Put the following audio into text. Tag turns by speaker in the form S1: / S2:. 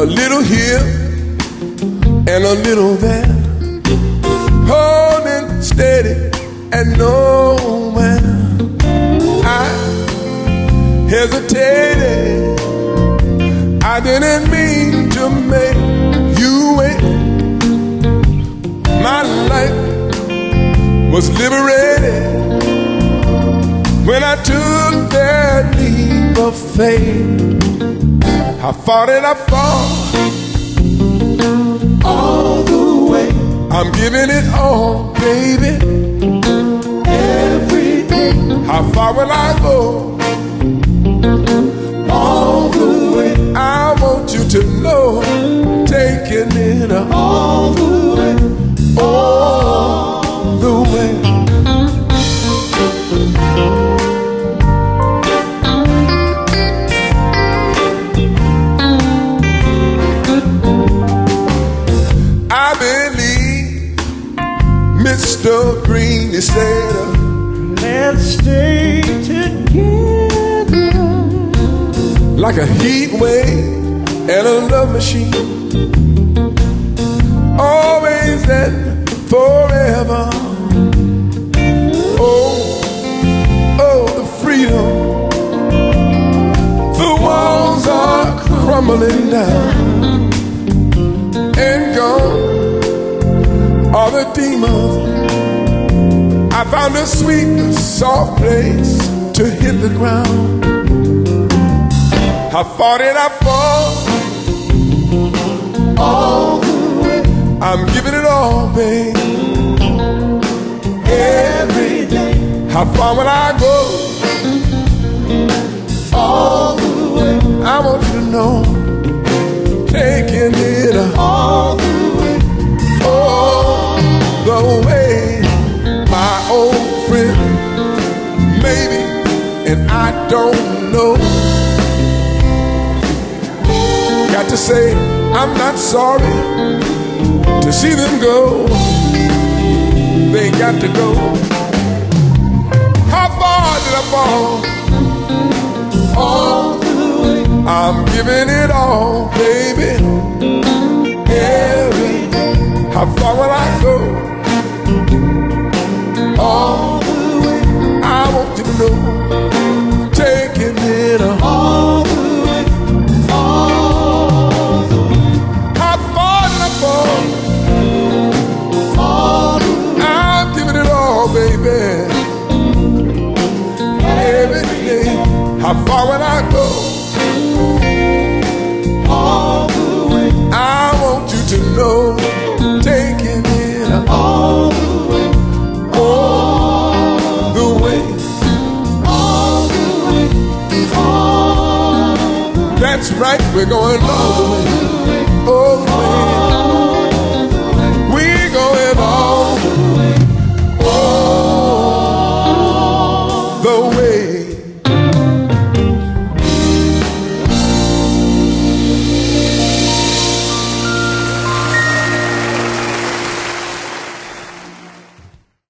S1: A little here and a little there, holding steady and nowhere. I hesitated, I didn't mean to make you wait. My life was liberated when I took that leap of faith. How far did I fall? All the way. I'm giving it all, baby, every day. How far will I go? All the way. I want you to know, taking it all the way, all the way. I believe Mr. Green is said, let's stay together, like a heat wave and a love machine, always and forever. Oh, oh, the freedom. The walls are crumbling down, and gone are the demons. I found a sweet, soft place to hit the ground. How far did I fall? All the way. I'm giving it all, babe, every day. How far will I go? All the way. I want you to know, taking it all the way, all the way. My old friend, maybe, and I don't know. Got to say, I'm not sorry to see them go. They got to go. How far did I fall? All the way. I'm giving it all, baby, every day. How far will I go? All the way. I want you to know, taking it all the way, all the way. How far did I fall? All the way. I'm giving it all, baby, every day. How far will I go? All the way. I want you to know, taking it all the way, all the way, all the way, all the way. That's right, we're going all the way, all the way. We're going all